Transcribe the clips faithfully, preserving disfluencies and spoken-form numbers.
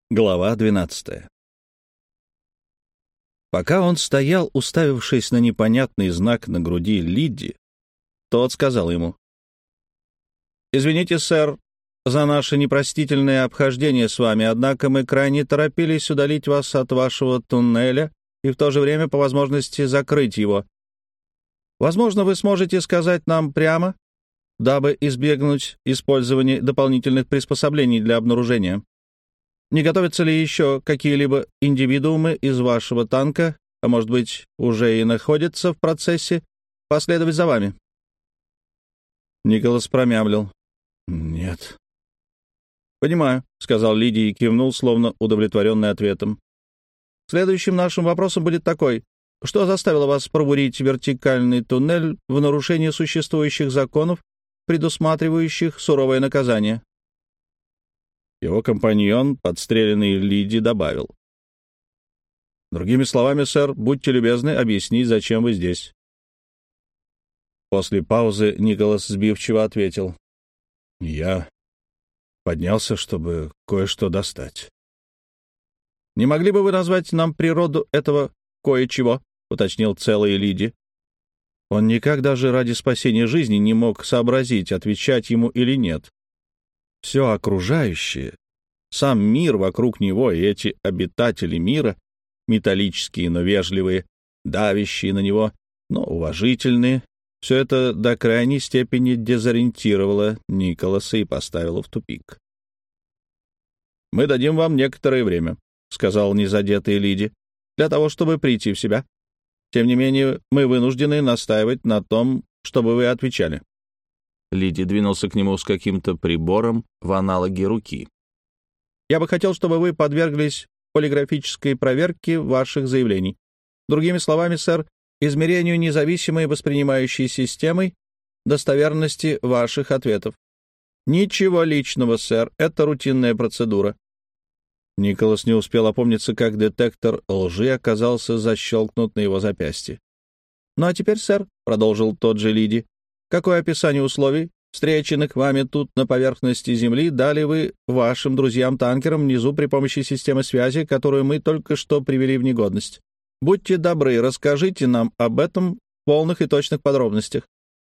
Глава двенадцатая. Пока он стоял, уставившись на непонятный знак на груди Лидди, тот сказал ему: «Извините, сэр, за наше непростительное обхождение с вами, однако мы крайне торопились удалить вас от вашего туннеля и в то же время по возможности закрыть его. Возможно, вы сможете сказать нам прямо, дабы избегнуть использования дополнительных приспособлений для обнаружения. Не готовятся ли еще какие-либо индивидуумы из вашего танка, а может быть, уже и находятся в процессе, последовать за вами?» Николас промямлил: «Нет». «Понимаю», — сказал Лидий и кивнул, словно удовлетворенный ответом. «Следующим нашим вопросом будет такой: что заставило вас пробурить вертикальный туннель в нарушение существующих законов, предусматривающих суровое наказание?» Его компаньон, подстреленный Лидий, добавил: «Другими словами, сэр, будьте любезны объяснить, зачем вы здесь». После паузы Николас сбивчиво ответил: «Я поднялся, чтобы кое-что достать». «Не могли бы вы назвать нам природу этого кое-чего?» — уточнил целый Лидий. Он никак даже ради спасения жизни не мог сообразить, отвечать ему или нет. Все окружающее, сам мир вокруг него и эти обитатели мира, металлические, но вежливые, давящие на него, но уважительные, все это до крайней степени дезориентировало Николаса и поставило в тупик. «Мы дадим вам некоторое время», — сказал незадетый Лидий, «для того, чтобы прийти в себя. Тем не менее, мы вынуждены настаивать на том, чтобы вы отвечали». Лидий двинулся к нему с каким-то прибором в аналоге руки. «Я бы хотел, чтобы вы подверглись полиграфической проверке ваших заявлений. Другими словами, сэр, измерению независимой воспринимающей системой достоверности ваших ответов. Ничего личного, сэр, это рутинная процедура». Николас не успел опомниться, как детектор лжи оказался защелкнут на его запястье. «Ну а теперь, сэр», — продолжил тот же Лидий, «какое описание условий, встреченных вами тут на поверхности Земли, дали вы вашим друзьям-танкерам внизу при помощи системы связи, которую мы только что привели в негодность? Будьте добры, расскажите нам об этом в полных и точных подробностях».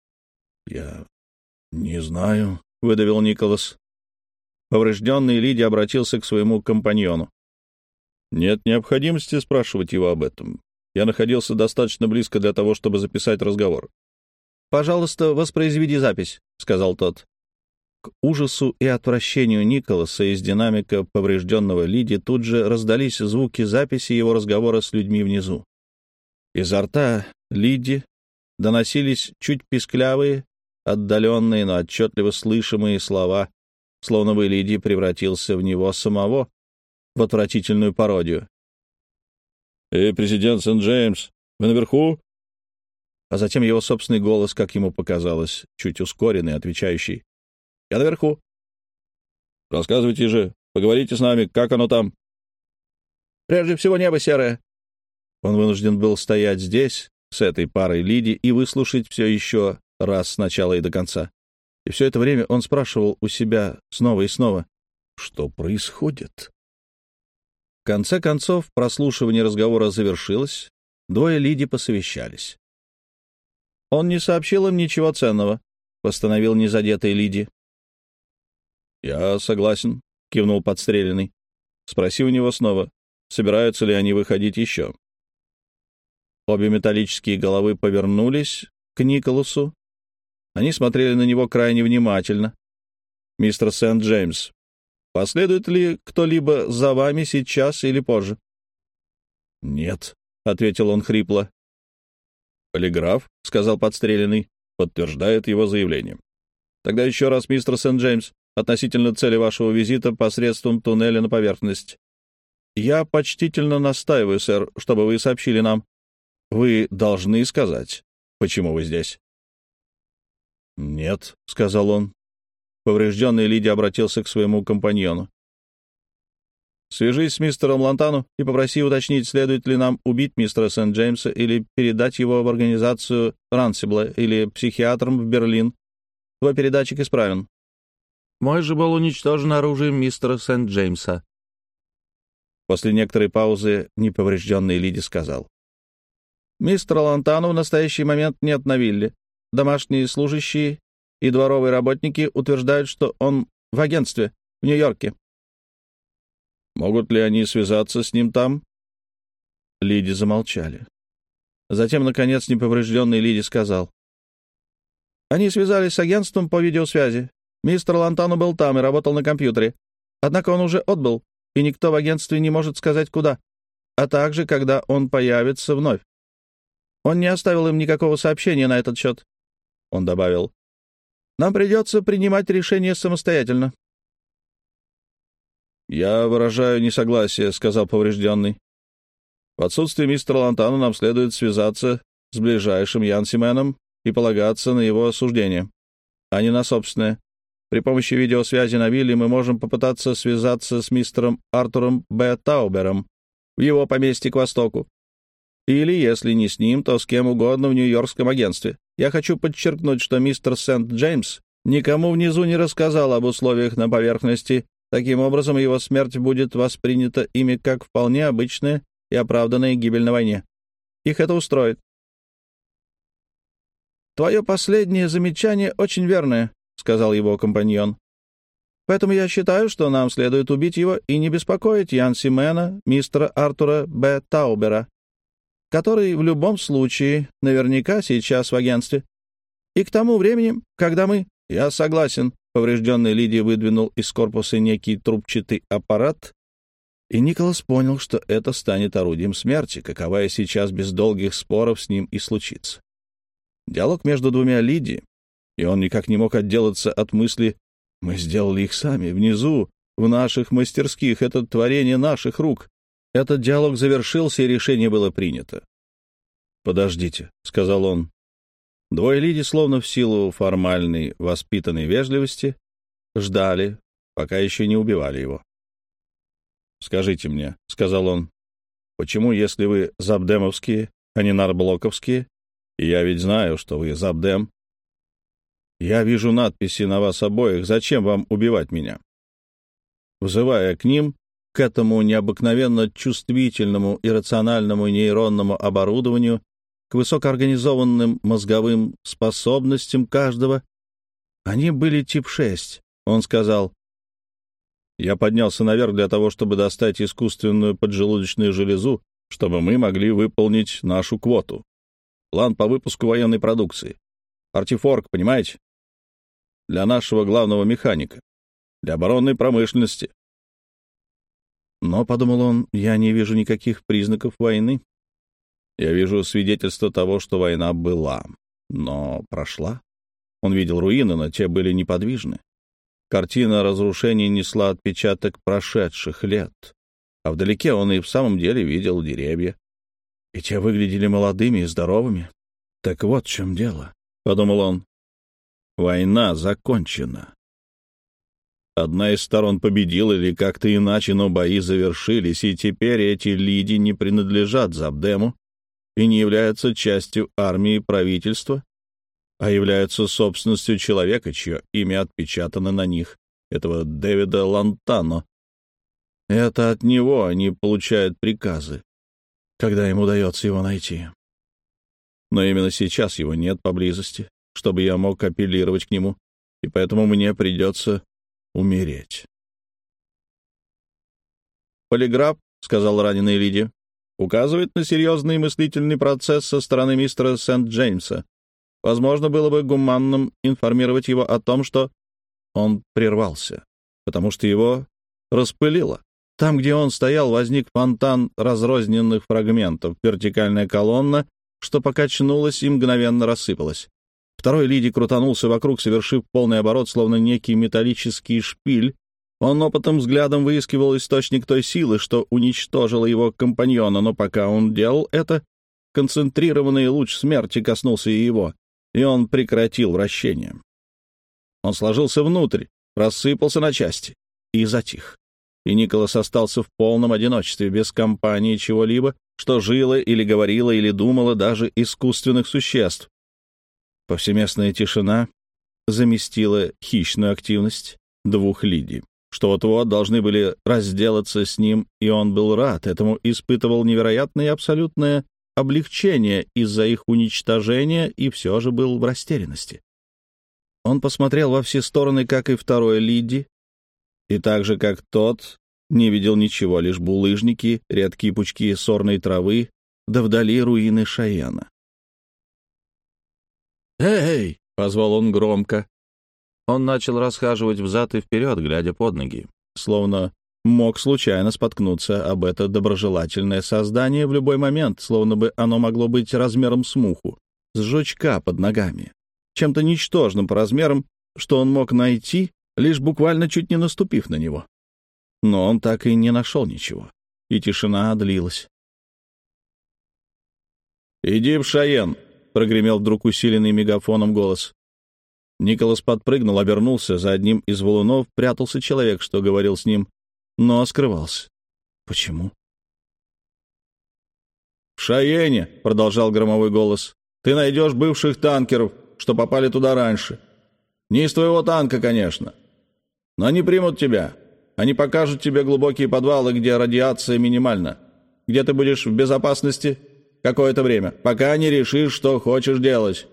«Я не знаю», — выдавил Николас. Поврежденный Лидий обратился к своему компаньону. «Нет необходимости спрашивать его об этом. Я находился достаточно близко для того, чтобы записать разговор». «Пожалуйста, воспроизведи запись», — сказал тот. К ужасу и отвращению Николаса из динамика поврежденного Лидии тут же раздались звуки записи его разговора с людьми внизу. Изо рта Лидии доносились чуть писклявые, отдаленные, но отчетливо слышимые слова, словно бы Лидий превратился в него самого, в отвратительную пародию. «Эй, президент Сент-Джеймс, вы наверху?» А затем его собственный голос, как ему показалось, чуть ускоренный, отвечающий: «Я наверху». «Рассказывайте же, поговорите с нами, как оно там?» «Прежде всего небо серое». Он вынужден был стоять здесь, с этой парой Лидий, и выслушать все еще раз с начала и до конца. И все это время он спрашивал у себя снова и снова: что происходит? В конце концов, прослушивание разговора завершилось, двое Лидий посовещались. «Он не сообщил им ничего ценного», — постановил незадетый Лидий. «Я согласен», — кивнул подстреленный. «Спроси у него снова, собираются ли они выходить еще». Обе металлические головы повернулись к Николасу. Они смотрели на него крайне внимательно. «Мистер Сент-Джеймс, последует ли кто-либо за вами сейчас или позже?» «Нет», — ответил он хрипло. «Полиграф», — сказал подстреленный, — «подтверждает его заявление». «Тогда еще раз, мистер Сент-Джеймс, относительно цели вашего визита посредством туннеля на поверхность. Я почтительно настаиваю, сэр, чтобы вы сообщили нам. Вы должны сказать, почему вы здесь». «Нет», — сказал он. Поврежденный Лидий обратился к своему компаньону. «Свяжись с мистером Лантану и попроси уточнить, следует ли нам убить мистера Сент-Джеймса или передать его в организацию Рансибла или психиатрам в Берлин. Твой передатчик исправен». «Мой же был уничтожен оружием мистера Сент-Джеймса». После некоторой паузы неповрежденный Лиди сказал. «Мистера Лантану в настоящий момент нет на вилле. Домашние служащие и дворовые работники утверждают, что он в агентстве в Нью-Йорке». «Могут ли они связаться с ним там?» Лиди замолчали. Затем, наконец, неповрежденный Лиди сказал. «Они связались с агентством по видеосвязи. Мистер Лантану был там и работал на компьютере. Однако он уже отбыл, и никто в агентстве не может сказать, куда, а также, когда он появится вновь. Он не оставил им никакого сообщения на этот счет». Он добавил. «Нам придется принимать решение самостоятельно». «Я выражаю несогласие», — сказал поврежденный. «В отсутствие мистера Лантана нам следует связаться с ближайшим Янсименом и полагаться на его суждение, а не на собственное. При помощи видеосвязи на вилле мы можем попытаться связаться с мистером Артуром Б. Таубером в его поместье к востоку. Или, если не с ним, то с кем угодно в нью-йоркском агентстве. Я хочу подчеркнуть, что мистер Сент-Джеймс никому внизу не рассказал об условиях на поверхности. Таким образом, его смерть будет воспринята ими как вполне обычная и оправданная гибель на войне. Их это устроит». «Твое последнее замечание очень верное», — сказал его компаньон. «Поэтому я считаю, что нам следует убить его и не беспокоить Янси Мэна, мистера Артура Б. Таубера, который в любом случае наверняка сейчас в агентстве. И к тому времени, когда мы...» «Я согласен», — поврежденный Лиди выдвинул из корпуса некий трубчатый аппарат, и Николас понял, что это станет орудием смерти, каковая сейчас без долгих споров с ним и случится. Диалог между двумя Лиди, и он никак не мог отделаться от мысли «Мы сделали их сами, внизу, в наших мастерских, это творение наших рук». Этот диалог завершился, и решение было принято. «Подождите», — сказал он. Двое Лиди, словно в силу формальной воспитанной вежливости, ждали, пока еще не убивали его. «Скажите мне», — сказал он, — «почему, если вы забдемовские, а не нарблоковские, и я ведь знаю, что вы забдем, я вижу надписи на вас обоих, зачем вам убивать меня?» Взывая к ним, к этому необыкновенно чувствительному и рациональному нейронному оборудованию, к высокоорганизованным мозговым способностям каждого, они были тип шесть. Он сказал: «Я поднялся наверх для того, чтобы достать искусственную поджелудочную железу, чтобы мы могли выполнить нашу квоту. План по выпуску военной продукции. Артифорк, понимаете? Для нашего главного механика. Для оборонной промышленности». Но, — подумал он, — я не вижу никаких признаков войны. Я вижу свидетельство того, что война была, но прошла. Он видел руины, но те были неподвижны. Картина разрушений несла отпечаток прошедших лет, а вдалеке он и в самом деле видел деревья. И те выглядели молодыми и здоровыми. «Так вот в чем дело», — подумал он. «Война закончена. Одна из сторон победила или как-то иначе, но бои завершились, и теперь эти Лиди не принадлежат Забдему и не являются частью армии правительства, а являются собственностью человека, чье имя отпечатано на них, этого Дэвида Лантано. Это от него они получают приказы, когда им удается его найти. Но именно сейчас его нет поблизости, чтобы я мог апеллировать к нему, и поэтому мне придется умереть». «Полиграф, — сказал раненый Лиди, — указывает на серьезный мыслительный процесс со стороны мистера Сент-Джеймса. Возможно, было бы гуманным информировать его о том, что...» Он прервался, потому что его распылило. Там, где он стоял, возник фонтан разрозненных фрагментов, вертикальная колонна, что покачнулась и мгновенно рассыпалась. Второй Лиди крутанулся вокруг, совершив полный оборот, словно некий металлический шпиль. Он опытным взглядом выискивал источник той силы, что уничтожила его компаньона, но пока он делал это, концентрированный луч смерти коснулся и его, и он прекратил вращение. Он сложился внутрь, рассыпался на части и затих. И Николас остался в полном одиночестве, без компании чего-либо, что жило или говорило или думало, даже искусственных существ. Повсеместная тишина заместила хищную активность двух Лиди. что вот-вот должны были разделаться с ним, и он был рад этому, испытывал невероятное и абсолютное облегчение из-за их уничтожения и все же был в растерянности. Он посмотрел во все стороны, как и второй Лидди, и так же, как тот, не видел ничего, лишь булыжники, редкие пучки сорной травы, да вдали руины Шайена. «Эй!» — позвал он громко. Он начал расхаживать взад и вперед, глядя под ноги, словно мог случайно споткнуться об это доброжелательное создание в любой момент, словно бы оно могло быть размером с муху, с жучка под ногами, чем-то ничтожным по размерам, что он мог найти, лишь буквально чуть не наступив на него. Но он так и не нашел ничего, и тишина длилась. «Иди в Шайен!» — прогремел вдруг усиленный мегафоном голос. Николас подпрыгнул, обернулся. За одним из валунов прятался человек, что говорил с ним, но скрывался. Почему? «В Шайене!» — продолжал громовой голос. «Ты найдешь бывших танкеров, что попали туда раньше. Не из твоего танка, конечно. Но они примут тебя. Они покажут тебе глубокие подвалы, где радиация минимальна, где ты будешь в безопасности какое-то время, пока не решишь, что хочешь делать».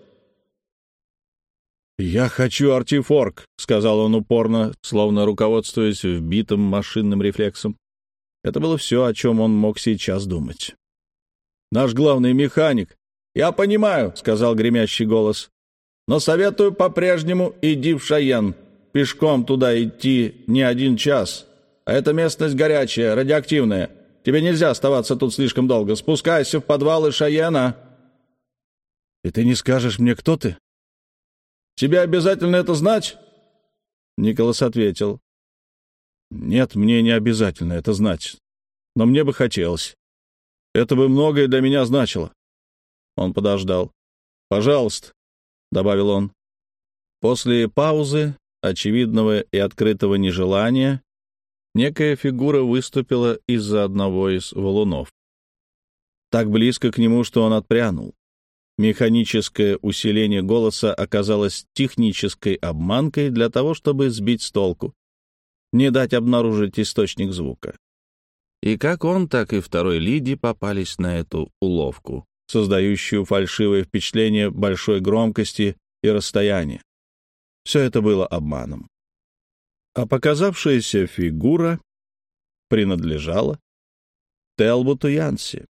«Я хочу артифорк», — сказал он упорно, словно руководствуясь вбитым машинным рефлексом. Это было все, о чем он мог сейчас думать. «Наш главный механик». «Я понимаю», — сказал гремящий голос, «но советую по-прежнему иди в Шайен. Пешком туда идти не один час. А эта местность горячая, радиоактивная. Тебе нельзя оставаться тут слишком долго. Спускайся в подвалы Шайена». «И ты не скажешь мне, кто ты?» «Тебе обязательно это знать?» Николас ответил. «Нет, мне не обязательно это знать. Но мне бы хотелось. Это бы многое для меня значило». Он подождал. «Пожалуйста», — добавил он. После паузы, очевидного и открытого нежелания, некая фигура выступила из-за одного из валунов. Так близко к нему, что он отпрянул. Механическое усиление голоса оказалось технической обманкой для того, чтобы сбить с толку, не дать обнаружить источник звука. И как он, так и второй Лидди попались на эту уловку, создающую фальшивое впечатление большой громкости и расстояния. Все это было обманом. А показавшаяся фигура принадлежала Телботу Янси.